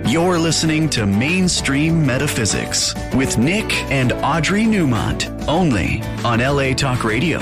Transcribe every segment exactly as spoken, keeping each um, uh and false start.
You're listening to Mainstream Metaphysics with Nick and Audrey Newmont, only on L A Talk Radio.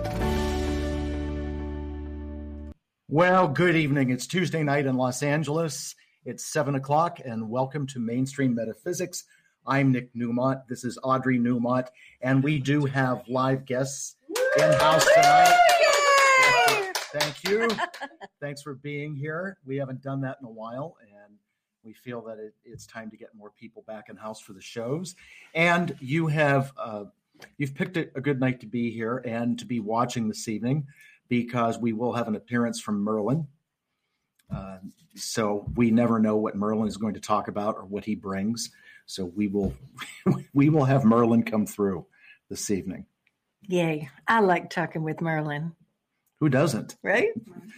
Well, good evening. It's Tuesday night in Los Angeles. It's seven o'clock, and welcome to Mainstream Metaphysics. I'm Nick Newmont. This is Audrey Newmont, and we do have live guests in-house tonight. Thank you. Thanks for being here. We haven't done that in a while, and we feel that it, it's time to get more people back in house for the shows. And you have uh, you've picked a, a good night to be here and to be watching this evening, because we will have an appearance from Merlin. Uh, so we never know what Merlin is going to talk about or what he brings. So we will we will have Merlin come through this evening. Yay. I like talking with Merlin. Who doesn't? Right?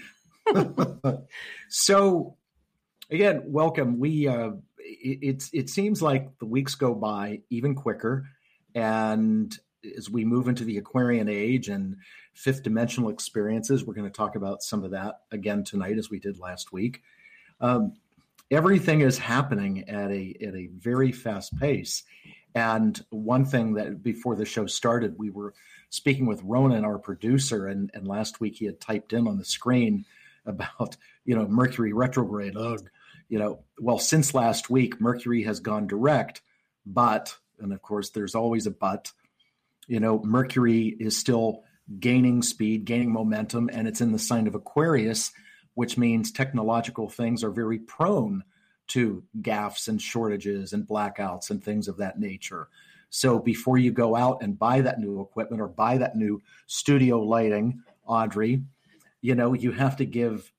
So again, welcome. We uh, it, it's it seems like the weeks go by even quicker, and as we move into the Aquarian age and fifth dimensional experiences, we're going to talk about some of that again tonight, as we did last week. Um, everything is happening at a at a very fast pace. And one thing that before the show started, we were speaking with Ronan, our producer, and, and last week he had typed in on the screen about, you know, Mercury retrograde. Ugh. You know, well, since last week, Mercury has gone direct, but, and of course, there's always a but, you know, Mercury is still gaining speed, gaining momentum, and it's in the sign of Aquarius, which means technological things are very prone to gaffes and shortages and blackouts and things of that nature. So before you go out and buy that new equipment or buy that new studio lighting, Audrey, you know, you have to give,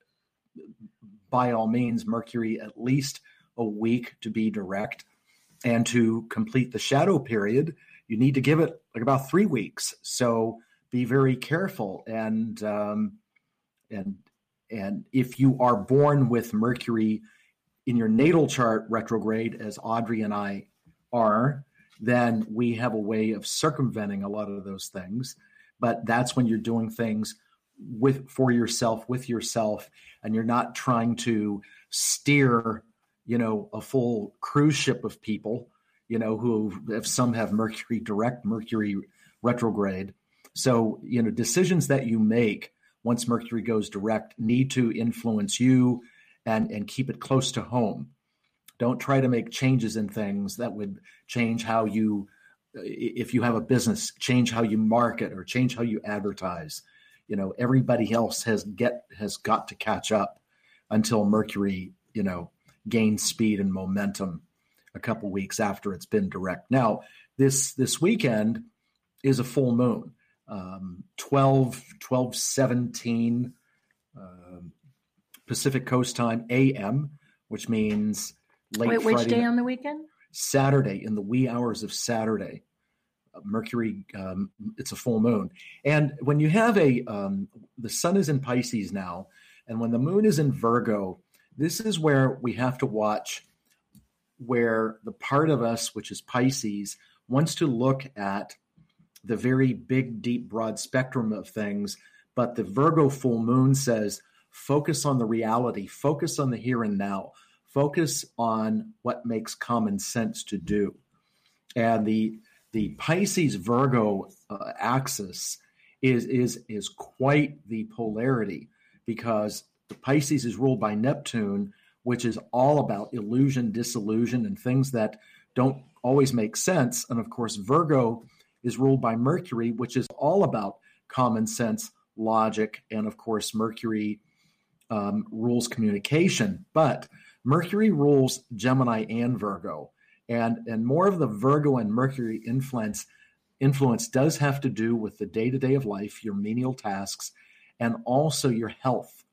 by all means, Mercury at least a week to be direct. And to complete the shadow period, you need to give it like about three weeks. So be very careful. And um, and and if you are born with Mercury in your natal chart retrograde, as Audrey and I are, then we have a way of circumventing a lot of those things. But that's when you're doing things with for yourself, with yourself, and you're not trying to steer, you know, a full cruise ship of people, you know, who if some have Mercury direct, Mercury retrograde. So, you know, decisions that you make once Mercury goes direct need to influence you and, and keep it close to home. Don't try to make changes in things that would change how you, if you have a business, change how you market or change how you advertise. You know, everybody else has get has got to catch up until Mercury, you know, gains speed and momentum a couple weeks after it's been direct. Now, this this weekend is a full moon, um, twelve, twelve seventeen um, Pacific Coast time A M, which means late Wait, Friday. which day on the weekend? Saturday, in the wee hours of Saturday. Uh, Mercury, um, it's a full moon. And when you have a, um, the sun is in Pisces now, and when the moon is in Virgo, this is where we have to watch where the part of us, which is Pisces, wants to look at the very big, deep, broad spectrum of things. But the Virgo full moon says, focus on the reality, focus on the here and now, focus on what makes common sense to do. And the the Pisces Virgo uh, axis is is is quite the polarity, because the Pisces is ruled by Neptune, which is all about illusion, disillusion, and things that don't always make sense. And of course, Virgo is ruled by Mercury, which is all about common sense, logic, and of course, Mercury um, rules communication. But Mercury rules Gemini and Virgo, and, and more of the Virgo and Mercury influence influence does have to do with the day-to-day of life, your menial tasks, and also your health.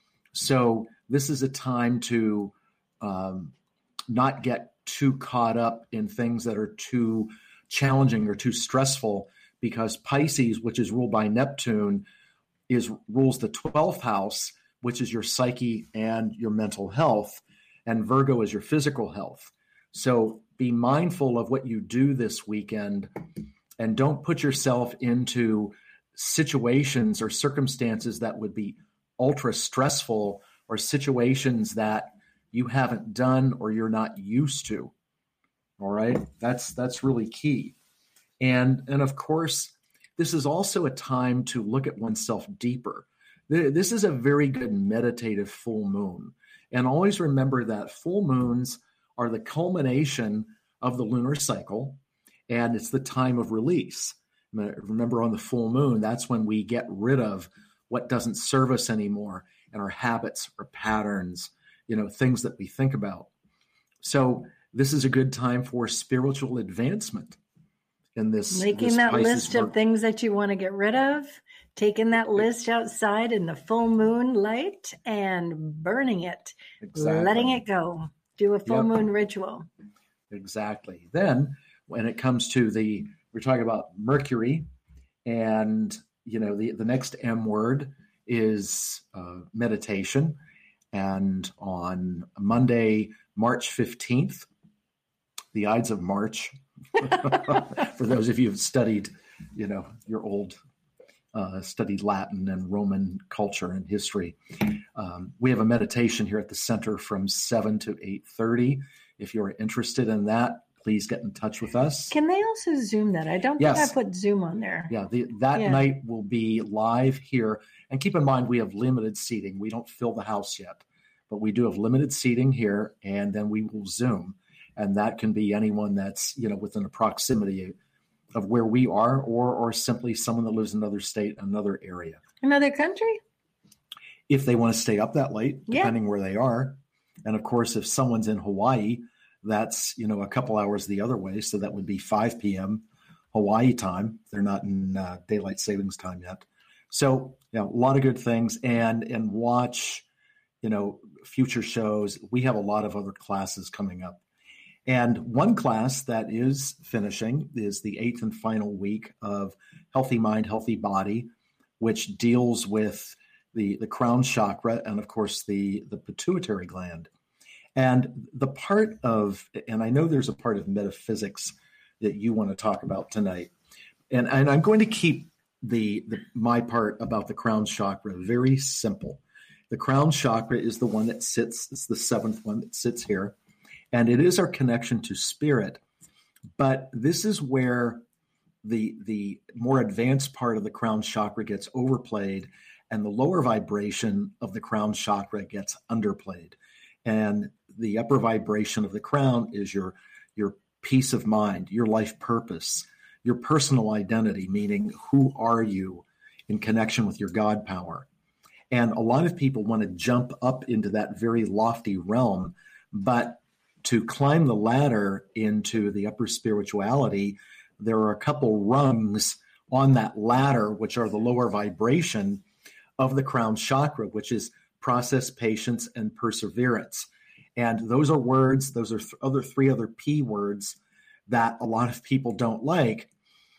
So this is a time to um, not get too caught up in things that are too challenging or too stressful, because Pisces, which is ruled by Neptune, is rules the twelfth house, which is your psyche and your mental health, and Virgo is your physical health. So be mindful of what you do this weekend, and don't put yourself into situations or circumstances that would be ultra stressful, or situations that you haven't done or you're not used to. All right. That's, that's really key. And, and of course, this is also a time to look at oneself deeper. This is a very good meditative full moon. And always remember that full moons are the culmination of the lunar cycle, and it's the time of release. Remember, on the full moon, that's when we get rid of what doesn't serve us anymore, and our habits, our patterns, you know, things that we think about. So this is a good time for spiritual advancement in this. Making this that Pisces list month. of things that you want to get rid of, taking that list outside in the full moon light and burning it, Exactly. letting it go. Do a full Yep. moon ritual. Exactly. Then when it comes to the, we're talking about Mercury, and, you know, the, the next M word is uh, meditation. And on Monday, March fifteenth, the Ides of March, for those of you who've studied, you know, your old, uh, studied Latin and Roman culture and history. Um, we have a meditation here at the center from seven to eight thirty. If you're interested in that, please get in touch with us. Can they also Zoom that? I don't Yes. think I put Zoom on there. Yeah, the, that Yeah. night will be live here. And keep in mind, we have limited seating. We don't fill the house yet, but we do have limited seating here, and then we will Zoom. And that can be anyone that's, you know, within a proximity of where we are, or or simply someone that lives in another state, another area. Another country? If they want to stay up that late, Yeah. depending where they are. And of course, if someone's in Hawaii, that's, you know, a couple hours the other way. So that would be five p.m. Hawaii time. They're not in uh, daylight savings time yet. So, you know, a lot of good things, and, and watch, you know, future shows. We have a lot of other classes coming up. And one class that is finishing is the eighth and final week of Healthy Mind, Healthy Body, which deals with the, the crown chakra and, of course, the, the pituitary gland. And the part of, and I know there's a part of metaphysics that you want to talk about tonight. And, and I'm going to keep the, the my part about the crown chakra very simple. The crown chakra is the one that sits, it's the seventh one that sits here. And it is our connection to spirit. But this is where the, the more advanced part of the crown chakra gets overplayed, and the lower vibration of the crown chakra gets underplayed. And the upper vibration of the crown is your, your peace of mind, your life purpose, your personal identity, meaning who are you in connection with your God power. And a lot of people want to jump up into that very lofty realm, but to climb the ladder into the upper spirituality, there are a couple rungs on that ladder, which are the lower vibration of the crown chakra, which is process, patience, and perseverance. And those are words, those are th- other three other P words that a lot of people don't like.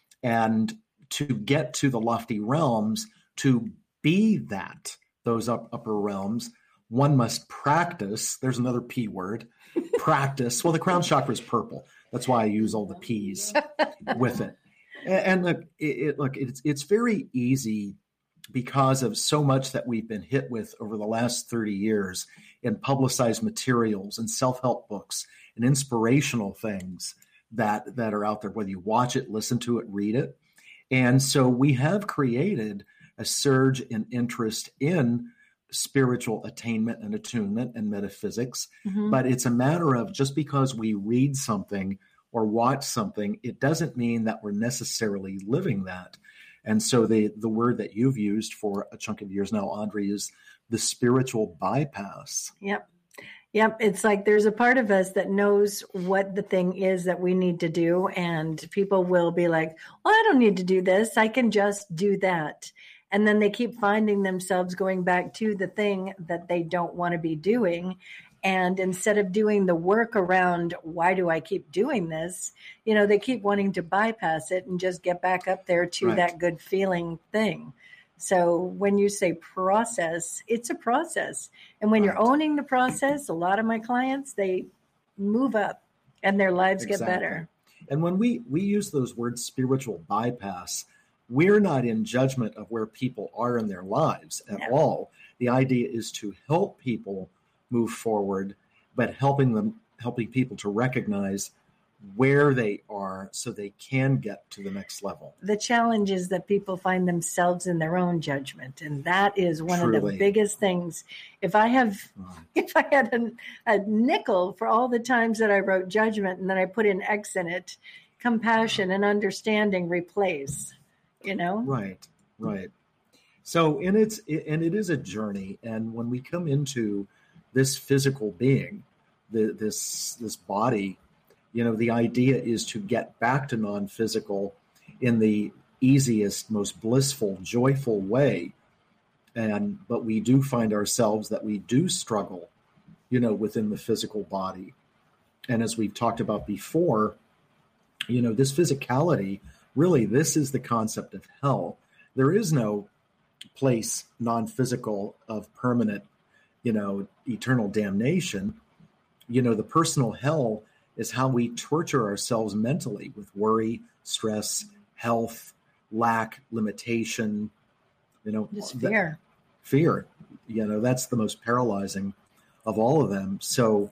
And to get to the lofty realms, to be that, those up, upper realms, one must practice. There's another P word, practice. Well, the crown chakra is purple. That's why I use all the P's with it. And, and look, it, it, look, it's it's very easy because of so much that we've been hit with over the last thirty years in publicized materials and self-help books and inspirational things that, that are out there, whether you watch it, listen to it, read it. And so we have created a surge in interest in spiritual attainment and attunement and metaphysics. Mm-hmm. But it's a matter of, just because we read something or watch something, it doesn't mean that we're necessarily living that. And so the, the word that you've used for a chunk of years now, Audrey, is the spiritual bypass. Yep. Yep. It's like there's a part of us that knows what the thing is that we need to do. And people will be like, well, I don't need to do this. I can just do that. And then they keep finding themselves going back to the thing that they don't want to be doing. And instead of doing the work around, why do I keep doing this? You know, they keep wanting to bypass it and just get back up there to right. that good feeling thing. So when you say process, it's a process. And when right. you're owning the process, a lot of my clients, they move up and their lives exactly. get better. And when we, we use those words, spiritual bypass, we're not in judgment of where people are in their lives at no. all. The idea is to help people move forward, but helping them, helping people to recognize where they are so they can get to the next level. The challenge is that people find themselves in their own judgment. And that is one Truly. of the biggest things. If I have, Right. if I had a, a nickel for all the times that I wrote judgment and then I put in X in it, compassion and understanding replace, you know? Right, right. So, and it's, and it is a journey. And when we come into this physical being, the, this, this body, you know, the idea is to get back to non-physical in the easiest, most blissful, joyful way. And, but we do find ourselves that we do struggle, you know, within the physical body. And as we've talked about before, you know, this physicality, really, this is the concept of hell. There is no place non-physical of permanent, you know, eternal damnation. You know, the personal hell is how we torture ourselves mentally with worry, stress, health, lack, limitation, you know, Just fear. That, fear, you know, that's the most paralyzing of all of them. So,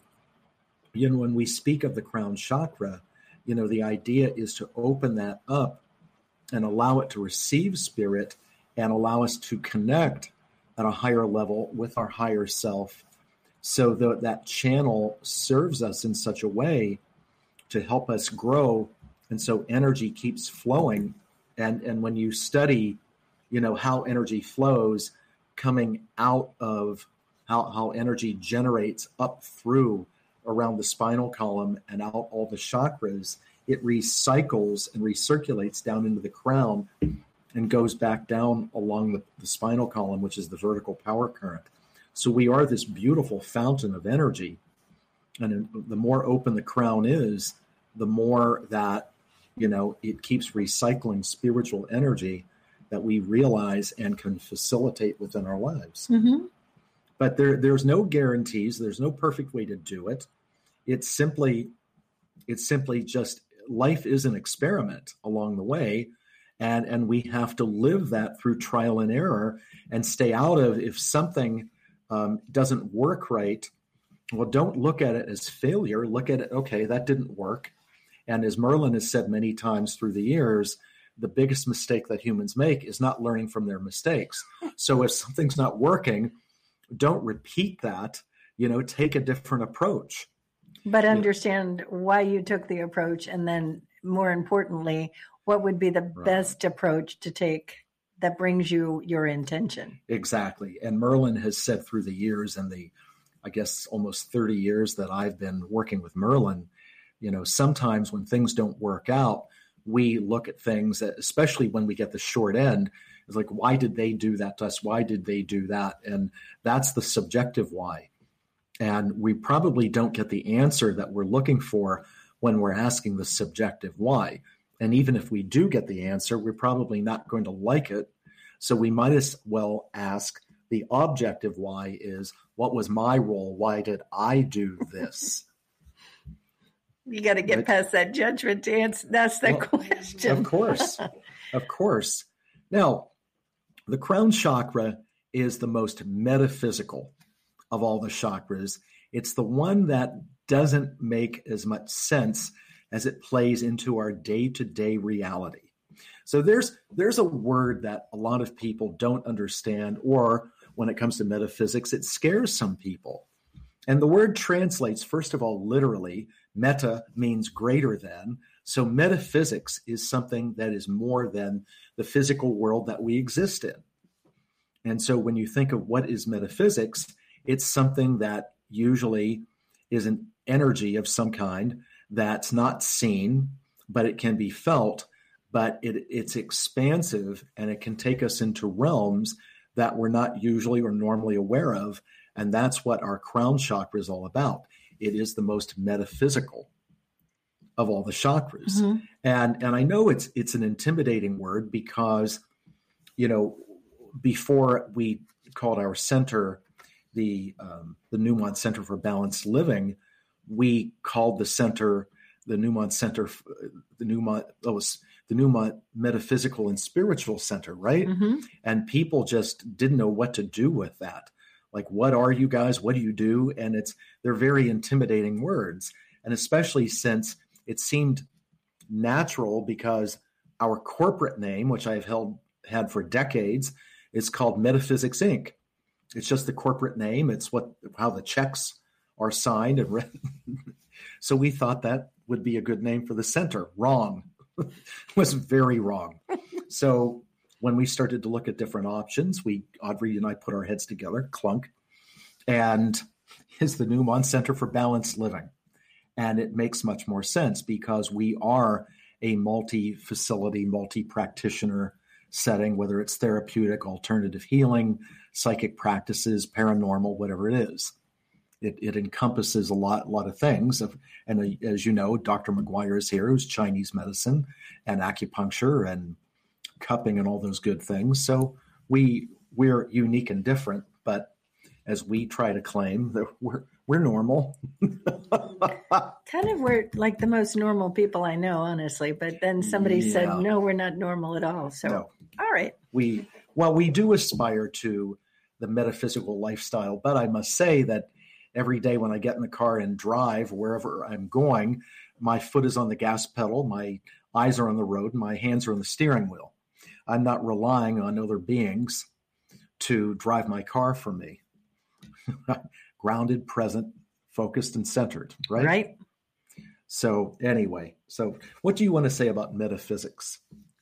you know, when we speak of the crown chakra, you know, the idea is to open that up and allow it to receive spirit and allow us to connect at a higher level with our higher self. So that that channel serves us in such a way to help us grow. And so energy keeps flowing. And, and when you study, you know, how energy flows coming out of how, how energy generates up through around the spinal column and out all the chakras, it recycles and recirculates down into the crown and goes back down along the, the spinal column, which is the vertical power current. So we are this beautiful fountain of energy. And the more open the crown is, the more that, you know, it keeps recycling spiritual energy that we realize and can facilitate within our lives. Mm-hmm. But there, there's no guarantees. There's no perfect way to do it. It's simply, it's simply just life is an experiment along the way. And, and we have to live that through trial and error and stay out of, if something um, doesn't work right, well, don't look at it as failure. Look at it, okay, that didn't work. And as Merlin has said many times through the years, the biggest mistake that humans make is not learning from their mistakes. So if something's not working, don't repeat that, you know, take a different approach. But understand you know, why you took the approach. And then more importantly, what would be the right. best approach to take that brings you your intention? Exactly. And Merlin has said through the years and the, I guess, almost thirty years that I've been working with Merlin, you know, sometimes when things don't work out, we look at things, especially when we get the short end, it's like, why did they do that to us? Why did they do that? And that's the subjective why. And we probably don't get the answer that we're looking for when we're asking the subjective why. And even if we do get the answer, we're probably not going to like it. So we might as well ask the objective why is, what was my role? Why did I do this? You got to get but, past that judgment to answer. That's the well, question. Of course. Of course. Now, the crown chakra is the most metaphysical of all the chakras. It's the one that doesn't make as much sense as it plays into our day-to-day reality. So there's there's a word that a lot of people don't understand, or when it comes to metaphysics, it scares some people. And the word translates, first of all, literally. Meta means greater than. So metaphysics is something that is more than the physical world that we exist in. And so when you think of what is metaphysics, it's something that usually is an energy of some kind that's not seen, but it can be felt, but it, it's expansive and it can take us into realms that we're not usually or normally aware of. And that's what our crown chakra is all about. It is the most metaphysical of all the chakras. Mm-hmm. And, and I know it's, it's an intimidating word because, you know, before we called our center the, um, the Newmont Center for Balanced Living, we called the center, the Newmont Center, the Newmont, oh, was the Newmont Metaphysical and Spiritual Center, right? Mm-hmm. And people just didn't know what to do with that. like, what are you guys? What do you do? And it's, they're very intimidating words. And especially since it seemed natural, because our corporate name, which I've held had for decades, is called Metaphysics Incorporated. It's just the corporate name. It's what how the checks are signed and written. So we thought that would be a good name for the center. Wrong. It was very wrong. So when we started to look at different options, we Audrey and I put our heads together, clunk, and is the Newmont Center for Balanced Living. And it makes much more sense because we are a multi-facility, multi-practitioner setting, whether it's therapeutic, alternative healing, psychic practices, paranormal, whatever it is. It, it encompasses a lot, lot of things. Of, and uh, as you know, Doctor McGuire is here, who's Chinese medicine and acupuncture and cupping and all those good things. So we, we're unique and different, but as we try to claim that we're, we're normal. Kind of we're like the most normal people I know, honestly, but then somebody yeah. said, no, we're not normal at all. So, no. All right. We, well, we do aspire to the metaphysical lifestyle, but I must say that every day when I get in the car and drive wherever I'm going, my foot is on the gas pedal, my eyes are on the road, and my hands are on the steering wheel. I'm not relying on other beings to drive my car for me. Grounded, present, focused, and centered, right? Right. So anyway, so what do you want to say about metaphysics?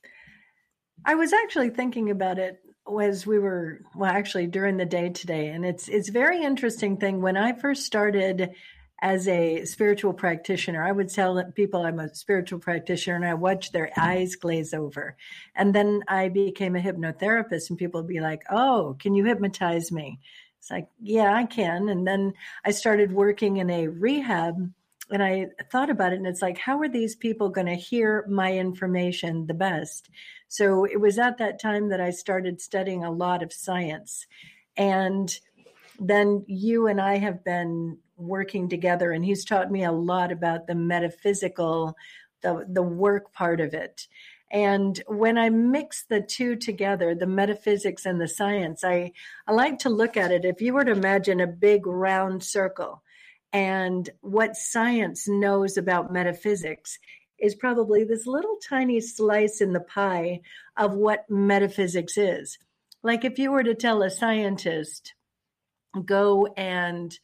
I was actually thinking about it as we were, well, actually during the day today. And it's it's a very interesting thing. When I first started as a spiritual practitioner, I would tell people I'm a spiritual practitioner and I watch their eyes glaze over. And then I became a hypnotherapist and people would be like, oh, can you hypnotize me? It's like, yeah, I can. And then I started working in a rehab and I thought about it and it's like, how are these people going to hear my information the best? So it was at that time that I started studying a lot of science. And then you and I have been working together and he's taught me a lot about the metaphysical, the, the work part of it. And when I mix the two together, the metaphysics and the science, I, I like to look at it. If you were to imagine a big round circle and what science knows about metaphysics is probably this little tiny slice in the pie of what metaphysics is. Like if you were to tell a scientist, go and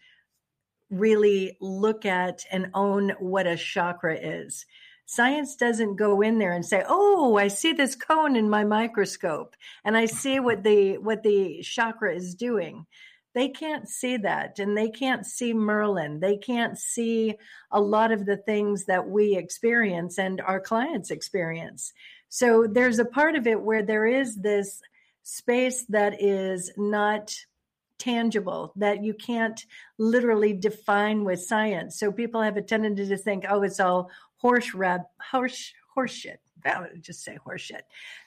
really look at and own what a chakra is. Science doesn't go in there and say, oh, I see this cone in my microscope and I see what the what the chakra is doing. They can't see that and they can't see Merlin. They can't see a lot of the things that we experience and our clients experience. So there's a part of it where there is this space that is not tangible, that you can't literally define with science. So people have a tendency to think, oh, it's all horse rab, horse, horse shit. I would just say horse shit.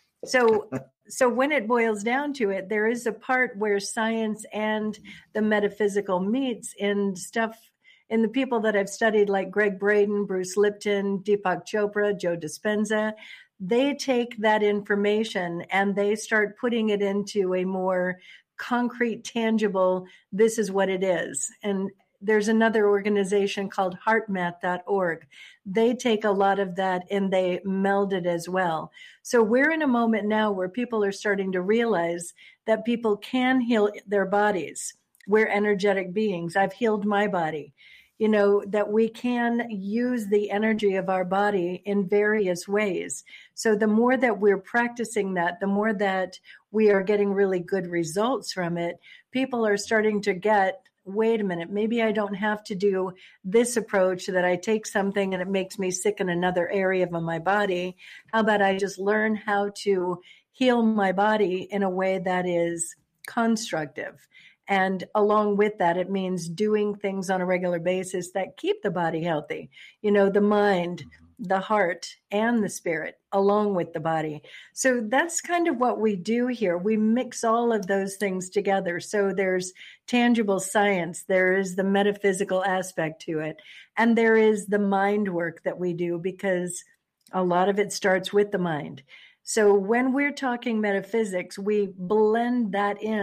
So, so when it boils down to it, there is a part where science and the metaphysical meets in stuff in the people that I've studied, like Greg Braden, Bruce Lipton, Deepak Chopra, Joe Dispenza. They take that information and they start putting it into a more concrete, tangible, this is what it is. And there's another organization called heart math dot org. They take a lot of that and they meld it as well. So we're in a moment now where people are starting to realize that people can heal their bodies. We're energetic beings. I've healed my body. You know, that we can use the energy of our body in various ways. So the more that we're practicing that, the more that we are getting really good results from it, people are starting to get, wait a minute, maybe I don't have to do this approach that I take something and it makes me sick in another area of my body. How about I just learn how to heal my body in a way that is constructive? And along with that, it means doing things on a regular basis that keep the body healthy. You know, the mind, the heart, and the spirit, along with the body. So that's kind of what we do here. We mix all of those things together. So there's tangible science, there is the metaphysical aspect to it, and there is the mind work that we do, because a lot of it starts with the mind. So when we're talking metaphysics, we blend that in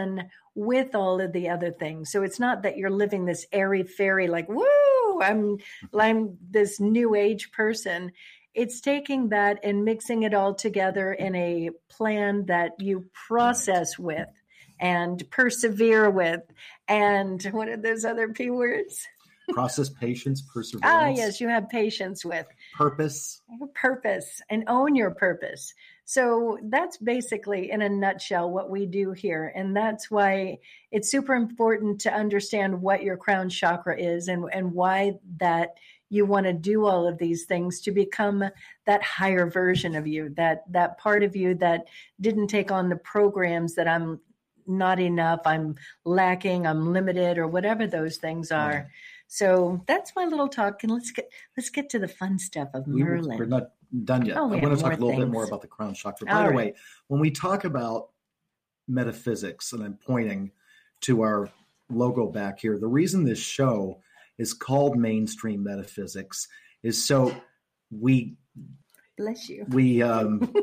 with all of the other things. So it's not that you're living this airy fairy, like, woo, I'm, I'm this new age person. It's taking that and mixing it all together in a plan that you process right. with and persevere with. And what are those other P words? Process, patience, perseverance. Ah, yes, you have patience with. Purpose. Purpose, and own your purpose. So that's basically, in a nutshell, what we do here. And that's why it's super important to understand what your crown chakra is and, and why that you want to do all of these things to become that higher version of you, that that part of you that didn't take on the programs that I'm not enough, I'm lacking, I'm limited, or whatever those things are. Right. So that's my little talk, and let's get let's get to the fun stuff of we, Merlin. We're not done yet. Oh, I want to talk a little things. bit more about the crown chakra. By All the right. way, when we talk about metaphysics, and I'm pointing to our logo back here, the reason this show is called Mainstream Metaphysics is so we bless you. We um,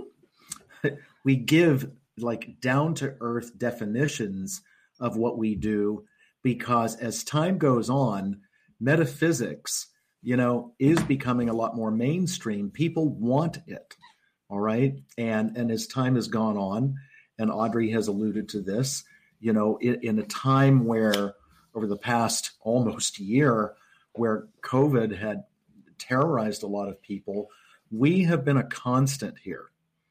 we give like down to earth definitions of what we do, because as time goes on, metaphysics, you know, is becoming a lot more mainstream. People want it. All right. And, and as time has gone on, and Audrey has alluded to this, you know, in, in a time where over the past almost year, where COVID had terrorized a lot of people, we have been a constant here.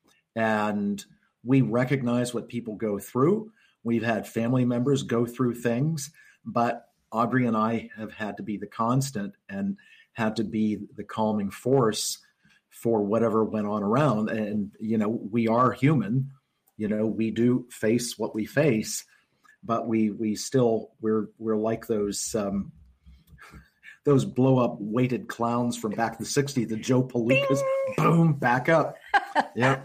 And we recognize what people go through. We've had family members go through things, but Audrey and I have had to be the constant and had to be the calming force for whatever went on around. And, you know, we are human, you know, we do face what we face, but we, we still, we're, we're like those, um, those blow up weighted clowns from back in the sixties, the Joe Palikas, boom, back up. Yeah.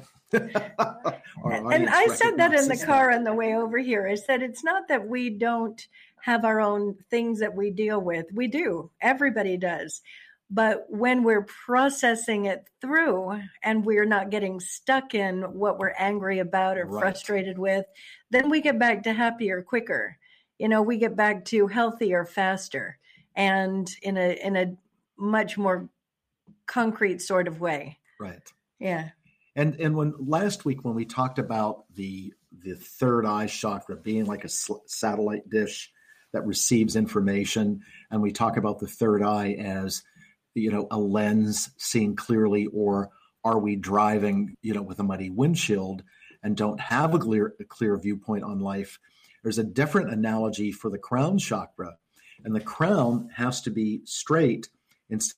And I said that in the car on the way over here. I said, it's not that we don't have our own things that we deal with. We do. Everybody does. But when we're processing it through and we're not getting stuck in what we're angry about or right. frustrated with, then we get back to happier quicker. You know, we get back to healthier faster and in a in a much more concrete sort of way. Right. Yeah. And and when last week when we talked about the the third eye chakra being like a sl- satellite dish that receives information, and we talk about the third eye as, you know, a lens seeing clearly, or are we driving, you know, with a muddy windshield and don't have a clear a clear viewpoint on life? There's a different analogy for the crown chakra, and the crown has to be straight instead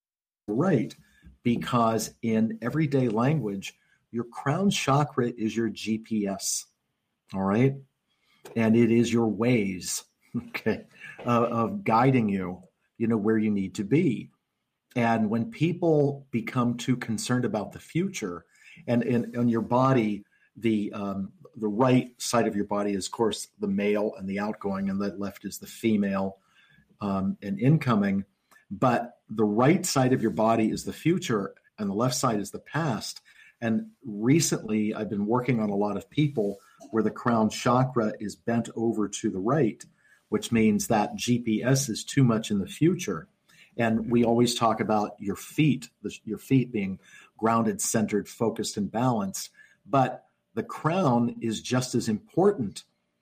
of right. Because in everyday language, your crown chakra is your G P S, all right? And it is your ways, okay, uh, of guiding you, you know, where you need to be. And when people become too concerned about the future, and in your body, the um, the right side of your body is, of course, the male and the outgoing, and the left is the female um, and incoming. But the right side of your body is the future and the left side is the past. And recently I've been working on a lot of people where the crown chakra is bent over to the right, which means that G P S is too much in the future. And we always talk about your feet, the, your feet being grounded, centered, focused, and balanced. But the crown is just as important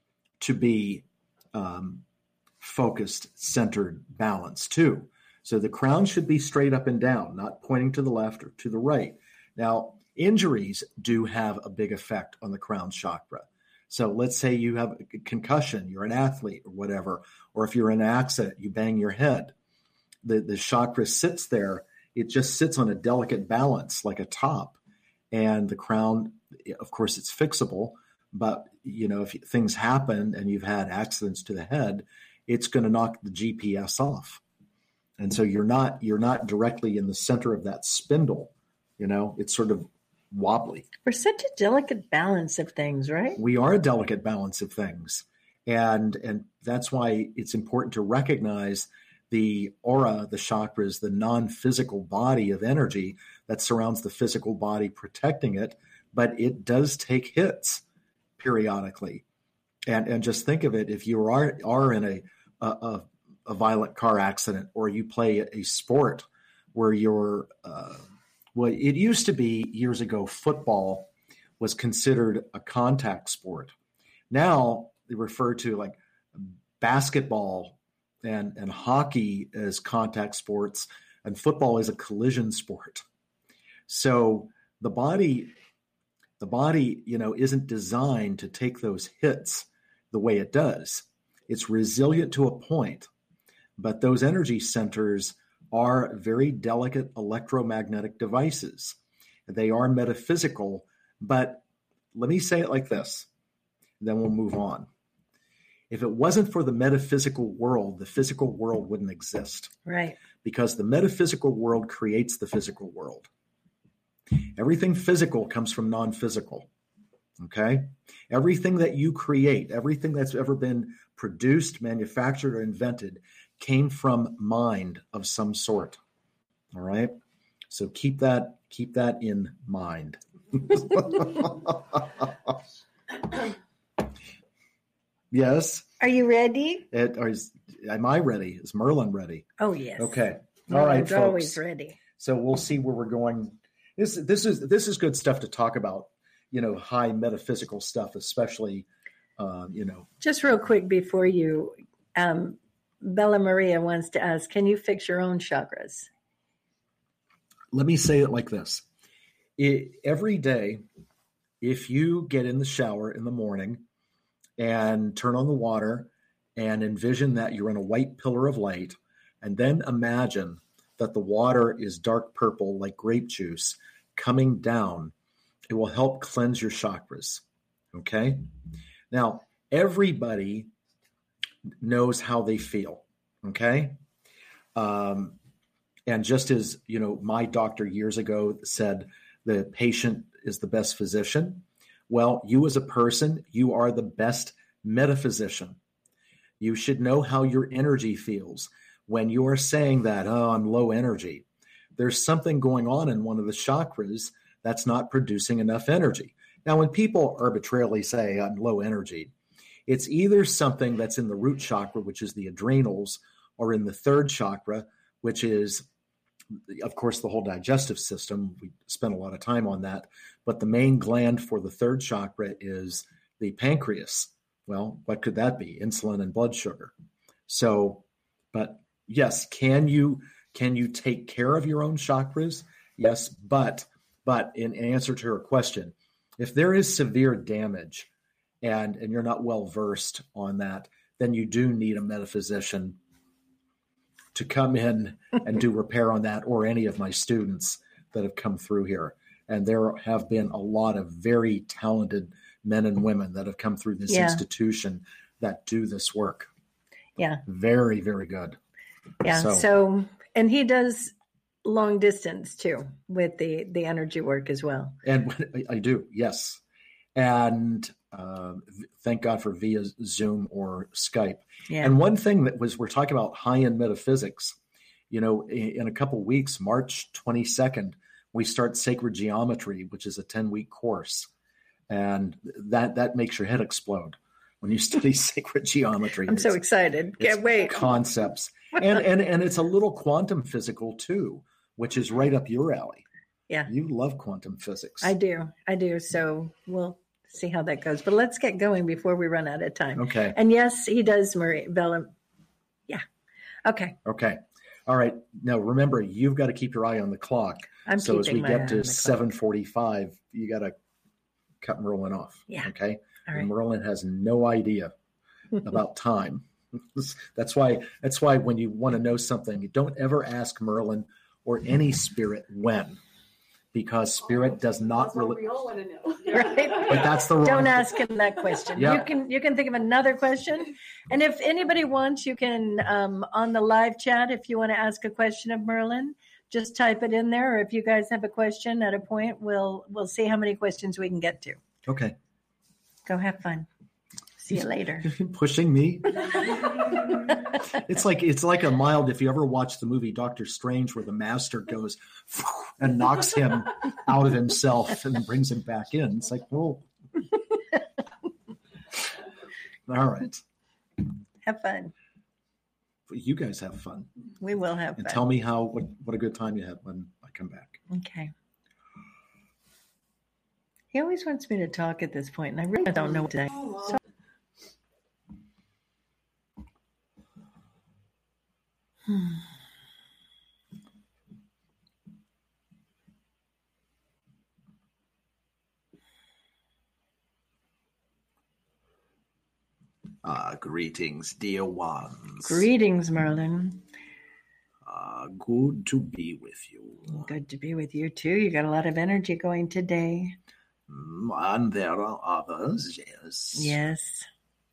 to be um, focused, centered, balanced too. So the crown should be straight up and down, not pointing to the left or to the right. Now, injuries do have a big effect on the crown chakra. So let's say you have a concussion, you're an athlete or whatever, or if you're in an accident, you bang your head. The, the chakra sits there. It just sits on a delicate balance like a top. And the crown, of course, it's fixable. But, you know, if things happen and you've had accidents to the head, it's going to knock the G P S off. And so you're not you're not directly in the center of that spindle, you know, it's sort of wobbly. We're such a delicate balance of things, right? We are a delicate balance of things. And and that's why it's important to recognize the aura, the chakras, the non-physical body of energy that surrounds the physical body, protecting it. But it does take hits periodically. And and just think of it, if you are are in a a, a violent car accident, or you play a sport where you're, uh, well, it used to be years ago, football was considered a contact sport. Now they refer to like basketball and, and hockey as contact sports, and football is a collision sport. So the body, the body, you know, isn't designed to take those hits the way it does. It's resilient to a point, but those energy centers are very delicate electromagnetic devices. They are metaphysical, but let me say it like this, then we'll move on. If it wasn't for the metaphysical world, the physical world wouldn't exist. Right. Because the metaphysical world creates the physical world. Everything physical comes from non-physical. Okay? Everything that you create, everything that's ever been produced, manufactured, or invented came from mind of some sort. All right? So keep that keep that in mind. Yes. Are you ready? It, or is, am I ready? Is Merlin ready? Oh, yes. Okay. Merlin's all right, folks. Always ready. So we'll see where we're going. This this is this is good stuff to talk about. You know, high metaphysical stuff, especially. Uh, you know. Just real quick before you, um, Bella Maria wants to ask: can you fix your own chakras? Let me say it like this: it, every day, if you get in the shower in the morning and turn on the water and envision that you're in a white pillar of light, and then imagine that the water is dark purple like grape juice coming down, it will help cleanse your chakras. Okay? Now, everybody knows how they feel. Okay? Um, and just as, you know, my doctor years ago said, the patient is the best physician. Well, you as a person, you are the best metaphysician. You should know how your energy feels. When you are saying that, oh, I'm low energy, there's something going on in one of the chakras that's not producing enough energy. Now, when people arbitrarily say I'm low energy, it's either something that's in the root chakra, which is the adrenals, or in the third chakra, which is, of course, the whole digestive system. We spent a lot of time on that. But the main gland for the third chakra is the pancreas. Well, what could that be? Insulin and blood sugar. So, but yes, can you can you take care of your own chakras? Yes, but but in answer to her question, if there is severe damage and and you're not well versed on that, then you do need a metaphysician to come in and do repair on that, or any of my students that have come through here. And there have been a lot of very talented men and women that have come through this yeah. institution that do this work. Yeah. Very, very good. Yeah. So, so and he does long distance too with the, the energy work as well. And I, I do. Yes. And uh, thank God for via Zoom or Skype. Yeah. And one thing that was, we're talking about high-end metaphysics, you know, in, in a couple of weeks, March twenty-second, we start Sacred Geometry, which is a ten-week course. And that that makes your head explode when you study sacred geometry. I'm it's, so excited. Can't wait. Concepts. and, and, and it's a little quantum physical too, which is right up your alley. Yeah. You love quantum physics. I do. I do. So we'll see how that goes. But let's get going before we run out of time. Okay. And yes, he does, Marie Bella. Yeah. Okay. Okay. All right. Now, remember, you've got to keep your eye on the clock. I'm so as we get to seven clock. forty-five, you got to cut Merlin off. Yeah. Okay. All right. Merlin has no idea about time. That's why, that's why when you want to know something, you don't ever ask Merlin or any spirit when, because spirit does not that's really. What we all want to know. Right. But that's the wrong. Don't ask him that question. Yeah. You can, you can think of another question. And if anybody wants, you can, um, on the live chat, if you want to ask a question of Merlin, just type it in there. Or if you guys have a question at a point, we'll, we'll see how many questions we can get to. Okay. Go have fun. See you later. Pushing me. It's like it's like a mild. If you ever watch the movie Doctor Strange, where the master goes and knocks him out of himself and then brings him back in. It's like, whoa. All right. Have fun. You guys have fun. We will have and fun. Tell me how what, what a good time you had when I come back. Okay. He always wants me to talk at this point, and I really don't know what to say. So- hmm. Uh, greetings, dear ones. Greetings, Merlin. Uh, good to be with you. Good to be with you, too. You got a lot of energy going today. Mm, and there are others, yes. Yes.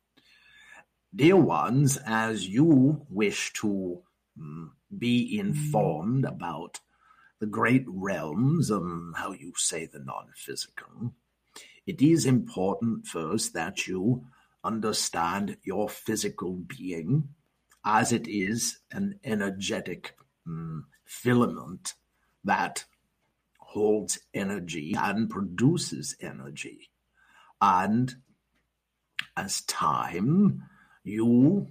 Dear ones, as you wish to mm, be informed mm. about the great realms, um, how you say the non-physical, it is important first that you understand your physical being as it is an energetic mm, filament that holds energy and produces energy. And as time, you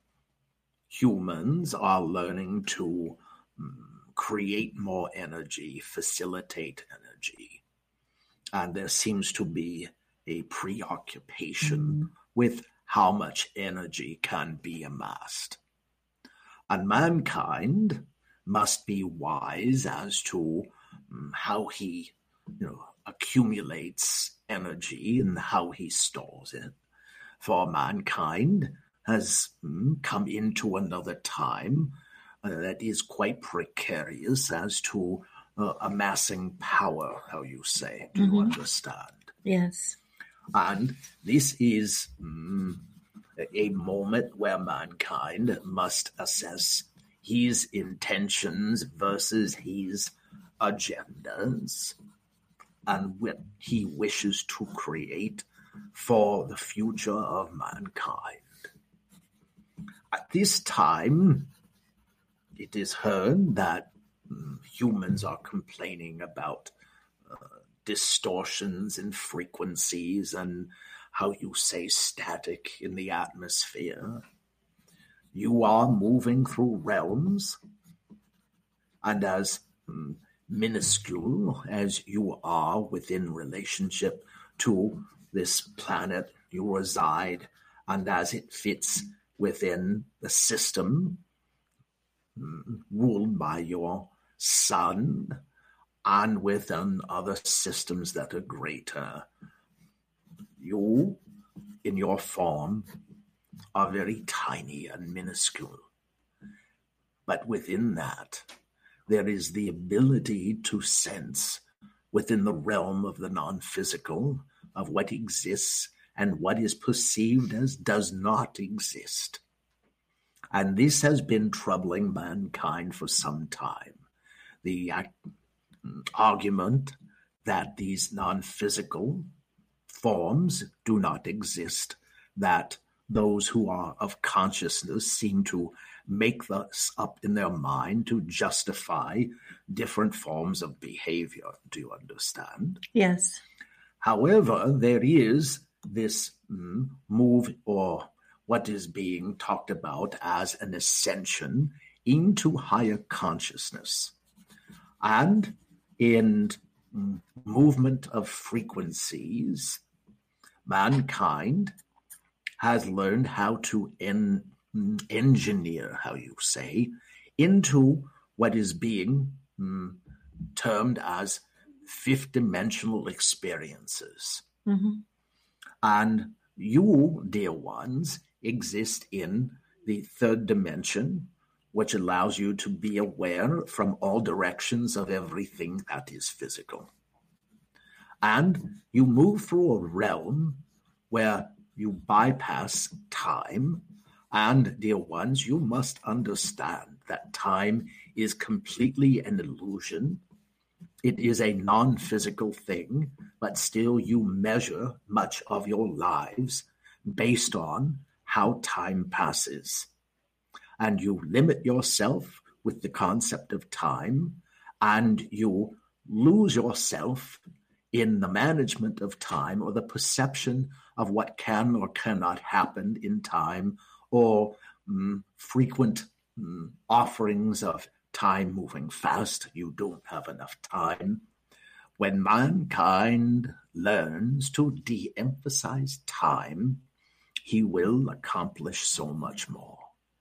humans are learning to mm, create more energy, facilitate energy. And there seems to be a preoccupation mm. with how much energy can be amassed. And mankind must be wise as to um, how he you know, accumulates energy and how he stores it. For mankind has um, come into another time uh, that is quite precarious as to uh, amassing power, how you say. Do mm-hmm. you understand? Yes. And this is mm, a moment where mankind must assess his intentions versus his agendas and what he wishes to create for the future of mankind. At this time, it is heard that mm, humans are complaining about uh, distortions in frequencies and how you say static in the atmosphere. You are moving through realms, and as mm, minuscule as you are within relationship to this planet you reside, and as it fits within the system mm, ruled by your sun, and within other systems that are greater, you, in your form, are very tiny and minuscule. But within that, there is the ability to sense within the realm of the non-physical of what exists and what is perceived as does not exist. And this has been troubling mankind for some time. The argument that these non-physical forms do not exist, that those who are of consciousness seem to make this up in their mind to justify different forms of behavior. Do you understand? Yes. However, there is this mm, move, or what is being talked about as an ascension into higher consciousness. And in mm, movement of frequencies, mankind has learned how to en- engineer, how you say, into what is being mm, termed as fifth-dimensional experiences. Mm-hmm. And you, dear ones, exist in the third dimension, which allows you to be aware from all directions of everything that is physical. And you move through a realm where you bypass time, and, dear ones, you must understand that time is completely an illusion. It is a non-physical thing, but still you measure much of your lives based on how time passes. And you limit yourself with the concept of time, and you lose yourself in the management of time or the perception of what can or cannot happen in time, or mm, frequent mm, offerings of time moving fast. You don't have enough time. When mankind learns to de-emphasize time, he will accomplish so much more.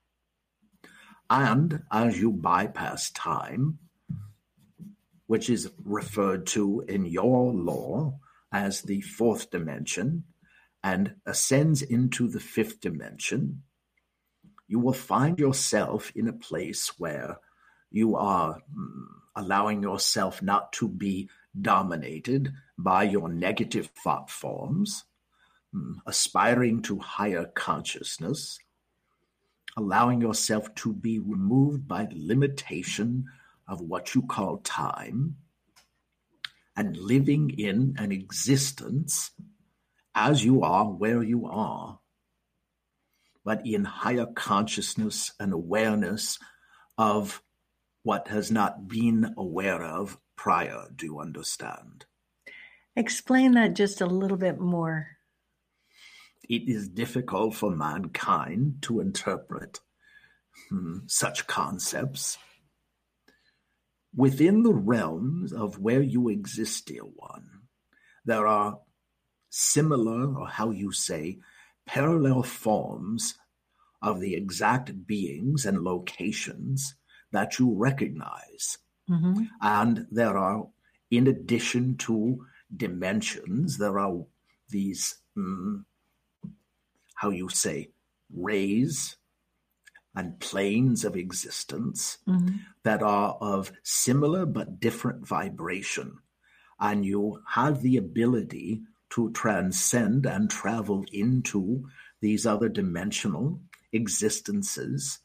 And as you bypass time, which is referred to in your law as the fourth dimension, and ascends into the fifth dimension, you will find yourself in a place where you are mm, allowing yourself not to be dominated by your negative thought forms, mm, aspiring to higher consciousness, allowing yourself to be removed by the limitation of what you call time, and living in an existence as you are where you are, but in higher consciousness and awareness of what has not been aware of prior. Do you understand? Explain that just a little bit more. It is difficult for mankind to interpret hmm, such concepts. Within the realms of where you exist, dear one, there are similar, or how you say, parallel forms of the exact beings and locations that you recognize. Mm-hmm. And there are, in addition to dimensions, there are these, mm, how you say, rays and planes of existence mm-hmm. that are of similar but different vibration. And you have the ability to transcend and travel into these other dimensional existences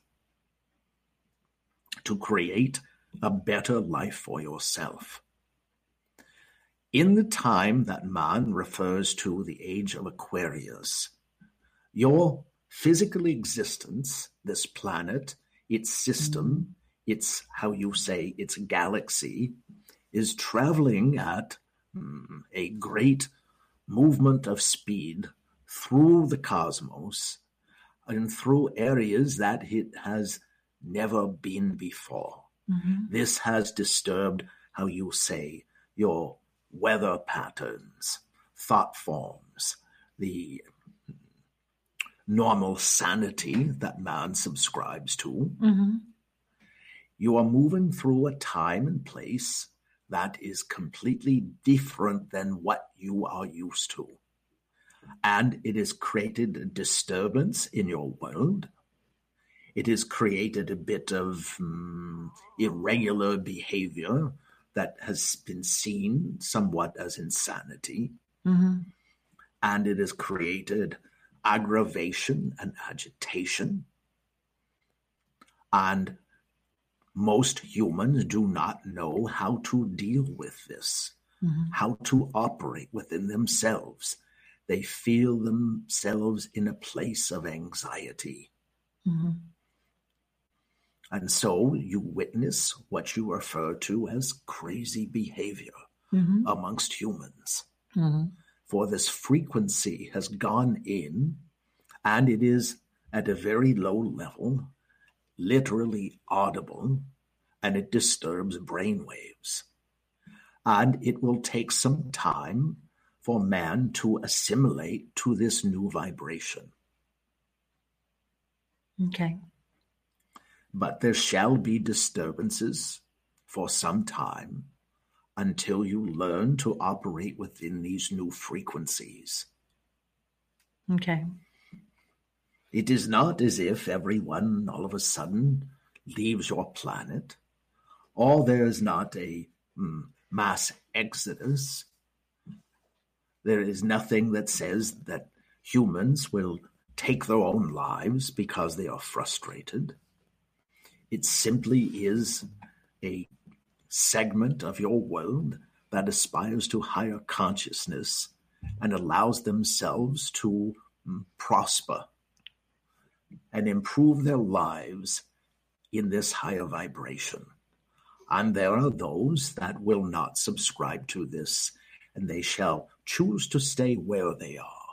to create a better life for yourself. In the time that man refers to the age of Aquarius, your physical existence, this planet, its system, its, how you say, its galaxy, is traveling at mm, a great movement of speed through the cosmos and through areas that it has never been before. Mm-hmm. This has disturbed, how you say, your weather patterns, thought forms, the normal sanity that man subscribes to. Mm-hmm. You are moving through a time and place that is completely different than what you are used to. And it has created a disturbance in your world. It has created a bit of um, irregular behavior that has been seen somewhat as insanity. Mm-hmm. And it has created aggravation and agitation. And most humans do not know how to deal with this, mm-hmm. how to operate within themselves. They feel themselves in a place of anxiety. Mm-hmm. And so you witness what you refer to as crazy behavior mm-hmm. amongst humans. Mm-hmm. For this frequency has gone in, and it is at a very low level, literally audible, and it disturbs brainwaves. And it will take some time for man to assimilate to this new vibration. Okay. But there shall be disturbances for some time until you learn to operate within these new frequencies. Okay. It is not as if everyone all of a sudden leaves your planet, or there is not a mm, mass exodus. There is nothing that says that humans will take their own lives because they are frustrated. It simply is a segment of your world that aspires to higher consciousness and allows themselves to mm, prosper and improve their lives in this higher vibration. And there are those that will not subscribe to this. and they shall choose to stay where they are.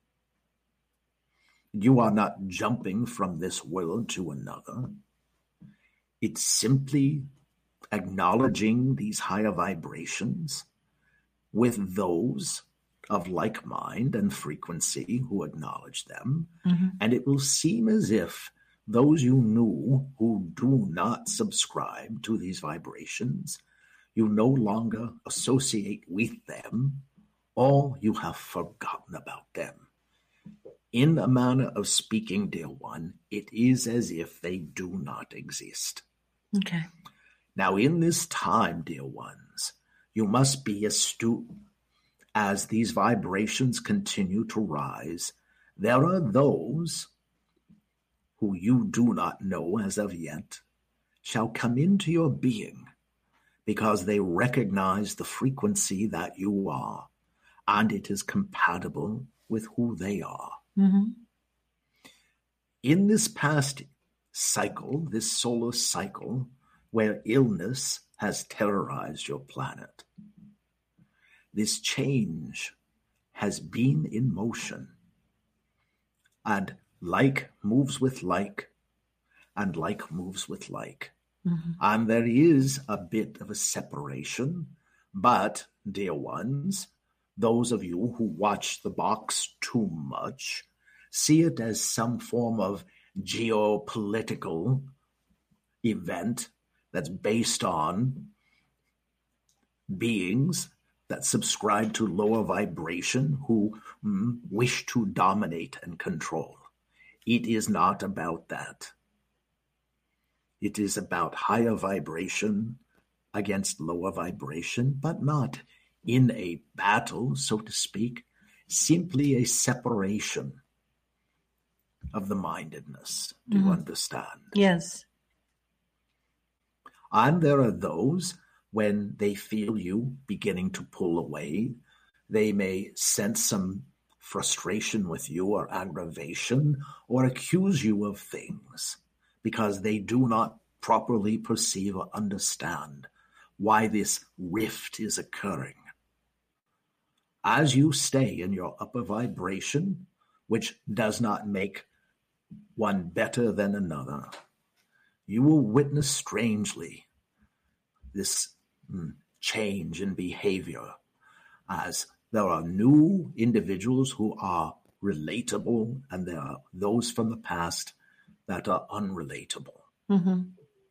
You are not jumping from this world to another. It's simply acknowledging these higher vibrations with those of like mind and frequency who acknowledge them, mm-hmm. and it will seem as if those you knew who do not subscribe to these vibrations, you no longer associate with them, or you have forgotten about them. In a manner of speaking, dear one, it is as if they do not exist. Okay. Now, in this time, dear ones, you must be astute. As these vibrations continue to rise, there are those who you do not know as of yet shall come into your being because they recognize the frequency that you are, and it is compatible with who they are. Mm-hmm. In this past cycle, this solar cycle, where illness has terrorized your planet, this change has been in motion, and like moves with like, and like moves with like. Mm-hmm. And there is a bit of a separation, but, dear ones, those of you who watch the box too much see it as some form of geopolitical event that's based on beings that subscribe to lower vibration who mm, wish to dominate and control. It is not about that. It is about higher vibration against lower vibration, but not in a battle, so to speak, simply a separation of the mindedness. Do mm-hmm. you understand? Yes. And there are those, when they feel you beginning to pull away, they may sense some frustration with you or aggravation or accuse you of things because they do not properly perceive or understand why this rift is occurring. As you stay in your upper vibration, which does not make one better than another, you will witness strangely this mm, change in behavior, as there are new individuals who are relatable and there are those from the past that are unrelatable. Mm-hmm.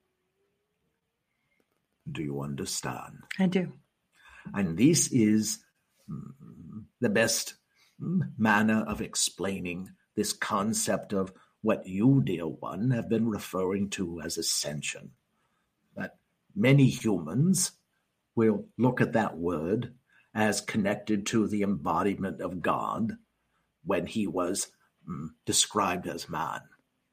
Do you understand? I do. And this is mm, the best mm, manner of explaining this concept of what you, dear one, have been referring to as ascension. That many humans will look at that word as connected to the embodiment of God when he was mm, described as man,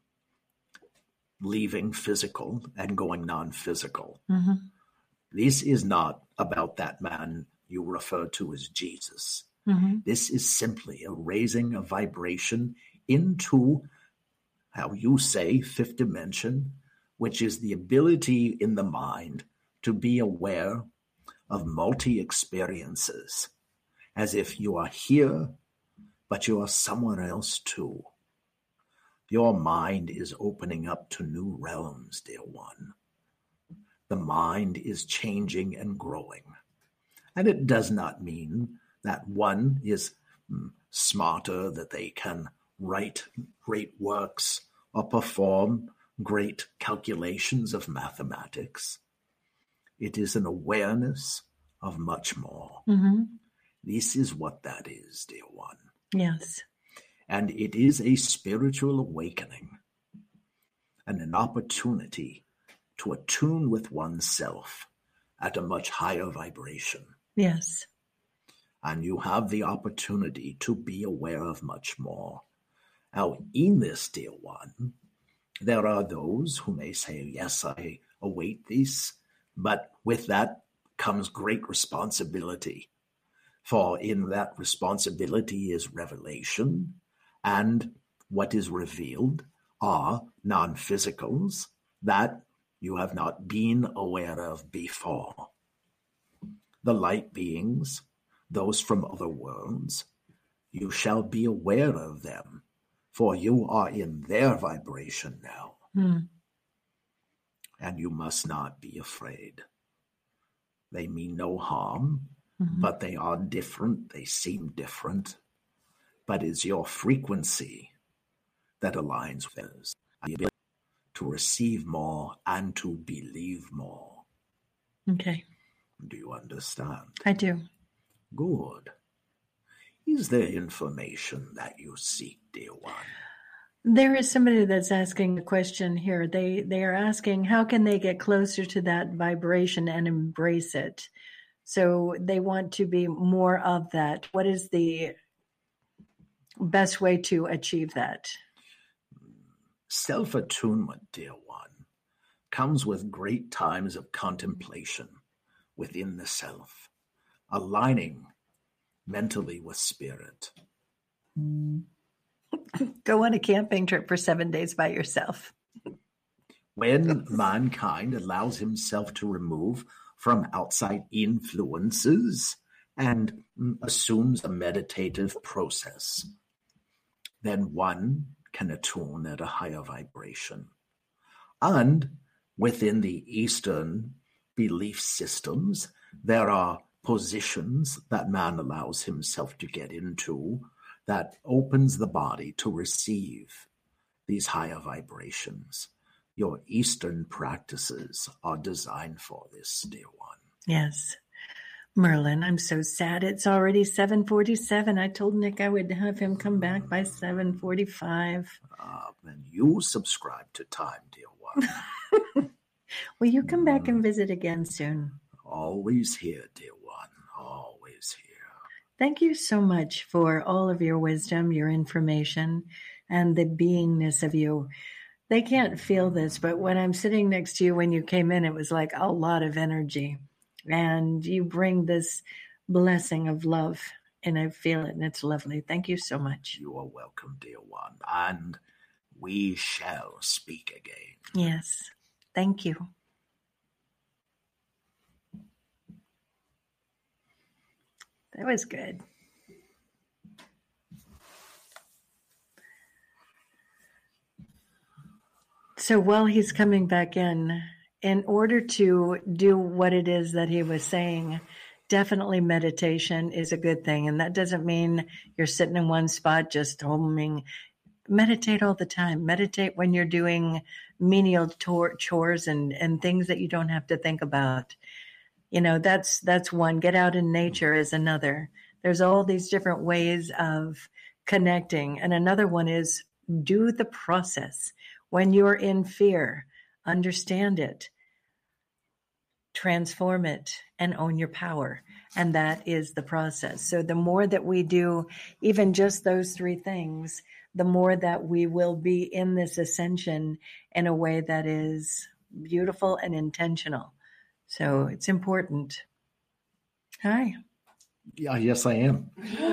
leaving physical and going non-physical. Mm-hmm. This is not about that man you refer to as Jesus. Mm-hmm. This is simply a raising of vibration into, how you say, fifth dimension, which is the ability in the mind to be aware of multi-experiences, as if you are here, but you are somewhere else too. Your mind is opening up to new realms, dear one. The mind is changing and growing. And it does not mean that one is mm, smarter, that they can write great works or perform great calculations of mathematics. It is an awareness of much more. Mm-hmm. This is what that is, dear one. Yes. And it is a spiritual awakening and an opportunity to attune with oneself at a much higher vibration. Yes. And you have the opportunity to be aware of much more. Now, in this, dear one, there are those who may say, yes, I await this, but with that comes great responsibility. For in that responsibility is revelation, and what is revealed are non-physicals that you have not been aware of before. The light beings, those from other worlds, you shall be aware of them, for you are in their vibration now. Hmm. And you must not be afraid. They mean no harm, Mm-hmm. but they are different. They seem different. But it's your frequency that aligns with theirs. The ability to receive more and to believe more. Okay. Do you understand? I do. Good. Is there information that you seek, dear one? There is somebody that's asking a question here. They they are asking, how can they get closer to that vibration and embrace it? So they want to be more of that. What is the best way to achieve that? Self-attunement, dear one, comes with great times of contemplation within the self, aligning mentally with spirit. Go on a camping trip for seven days by yourself. When mankind allows himself to remove from outside influences and assumes a meditative process, then one can attune at a higher vibration. And within the Eastern belief systems, there are positions that man allows himself to get into that opens the body to receive these higher vibrations. Your Eastern practices are designed for this, dear one. Yes. Merlin, I'm so sad. It's already seven forty-seven. I told Nick I would have him come back by seven forty-five. Uh, then you subscribe to time, dear one. Will you come back and visit again soon? Always here, dear one. Always here. Thank you so much for all of your wisdom, your information, and the beingness of you. They can't feel this, but when I'm sitting next to you when you came in, it was like a lot of energy. And you bring this blessing of love, and I feel it, and it's lovely. Thank you so much. You are welcome, dear one. And we shall speak again. Yes. Thank you. That was good. So while he's coming back in, in order to do what it is that he was saying, definitely meditation is a good thing. And that doesn't mean you're sitting in one spot just homing. Meditate all the time. Meditate when you're doing menial tor- chores and, and things that you don't have to think about. You know, that's that's one. Get out in nature is another. There's all these different ways of connecting. And another one is do the process. When you're in fear, understand it, transform it, and own your power. And that is the process. So the more that we do even just those three things, the more that we will be in this ascension in a way that is beautiful and intentional. So it's important. Hi. Yeah, yes, I am.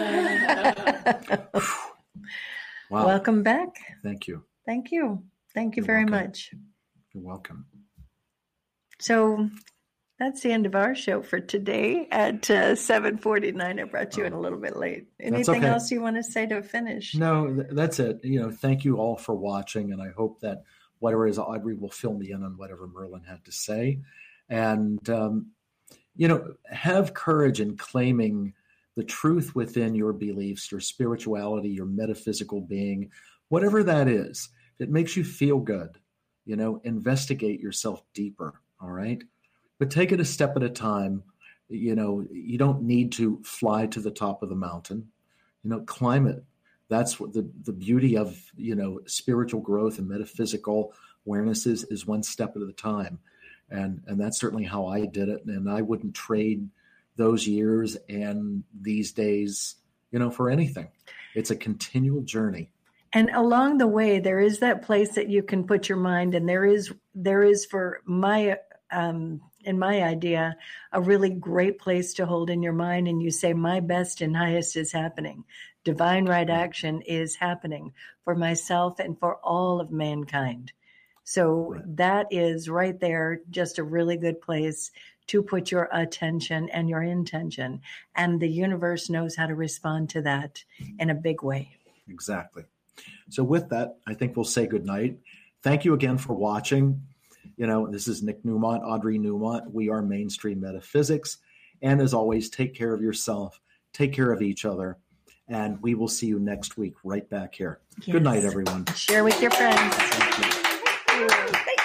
Wow. Welcome back. Thank you. Thank you. Thank you You're very welcome. much. You're welcome. So that's the end of our show for today at uh, seven forty-nine. I brought you in a little bit late. Anything okay. else you want to say to finish? No, th- that's it. You know, thank you all for watching, and I hope that whatever is Audrey will fill me in on whatever Merlin had to say. And, um, you know, have courage in claiming the truth within your beliefs, your spirituality, your metaphysical being, whatever that is. If it makes you feel good, you know, investigate yourself deeper, all right? But take it a step at a time. You know, you don't need to fly to the top of the mountain. You know, climb it. That's what the, the beauty of, you know, spiritual growth and metaphysical awareness is, is one step at a time. And and that's certainly how I did it. And I wouldn't trade those years and these days, you know, for anything. It's a continual journey. And along the way, there is that place that you can put your mind, and there is there is for my um, in my idea a really great place to hold in your mind, and you say, "My best and highest is happening. Divine right action is happening for myself and for all of mankind." So Right. that is right there, just a really good place to put your attention and your intention. And the universe knows how to respond to that in a big way. Exactly. So with that, I think we'll say good night. Thank you again for watching. You know, this is Nick Newmont, Audrey Newmont. We are Mainstream Metaphysics. And as always, take care of yourself, take care of each other, and we will see you next week right back here. Yes. Good night, everyone. Share with your friends. Thank you. Thank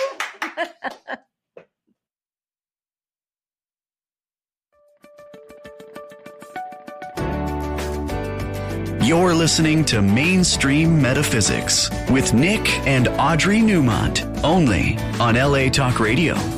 you. You're listening to Mainstream Metaphysics with Nick and Audrey Newmont, only on L A Talk Radio.